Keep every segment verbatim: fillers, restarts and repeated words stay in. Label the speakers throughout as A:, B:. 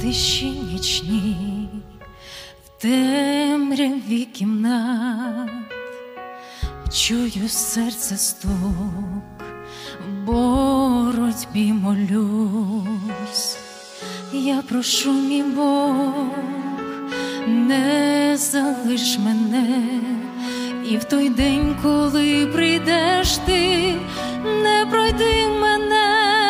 A: тиші нічній, в темряві кімнат чую серце стук, в боротьбі молюсь. Я прошу, мій Бог, не залиш мене, і в той день, коли прийдеш ти, не пройди мене.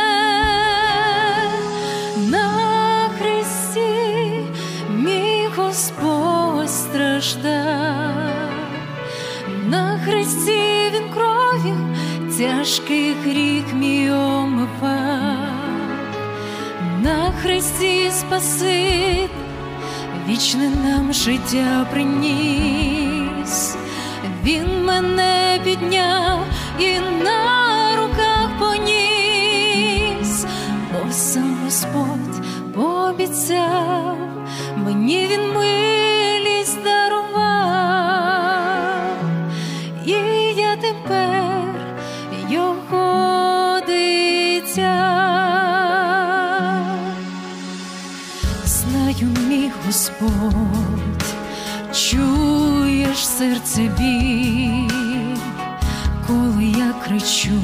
A: На хресті мій Господь страждав, на хресті він кров'ю тяжкий гріх мій омивав, на хресті Спаситель вічне нам життя приніс. Він мене підняв і на руках поніс, бо сам Господь пообіцяв, мені він милість дарував, і я тепер його дитя. Знаю, мій Господь, чуєш серце біль, коли я кричу,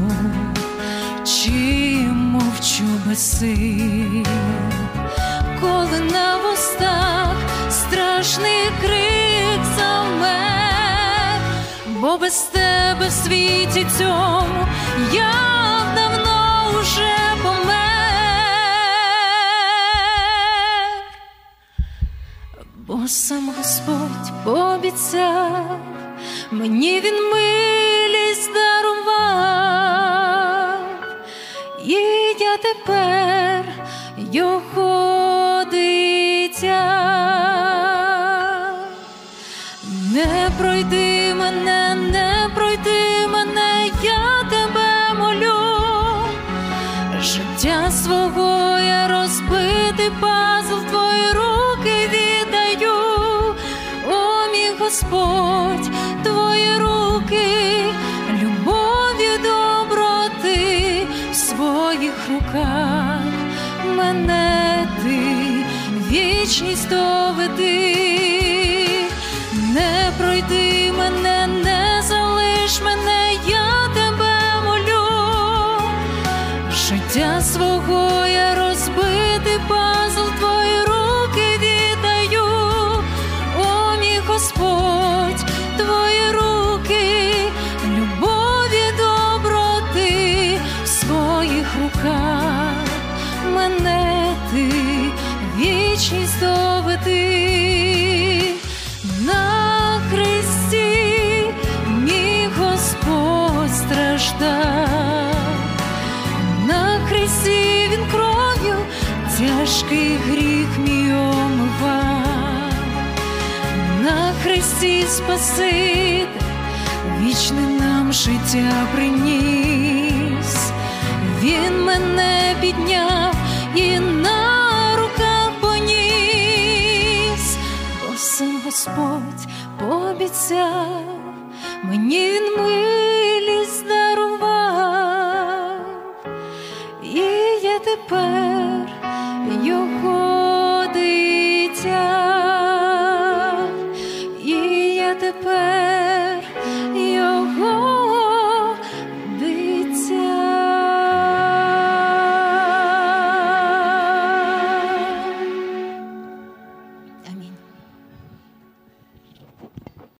A: чи мовчу без сил, коли на вустах страшний крик завмер, бо без тебе в світі цьому я давно уже помер. Бо сам Господь пообіцяв, мені він милість дарував, і я тепер його дитя. Не пройди мене, не пройди мене, я тебе молю, життя свого я розбитий пазл в твої руки віддаю. О, мій Господь, твої руки, любові, доброти, в своїх руках мене ти вічність доведи. Не пройди мене, не залиш мене, я тебе молю, життя свого я розбитий пазл в твої руки віддаю. О, мій Господь, твої руки, любові, доброти, в своїх руках мене ти вічність доведи. На хресті мій Господь страждав, на хресті він кров'ю тяжкий гріх мій омивав, на хресті Спаситель вічне нам життя приніс. Він мене підняв і на руках поніс, бо сам Господь пообіцяв, мені він милість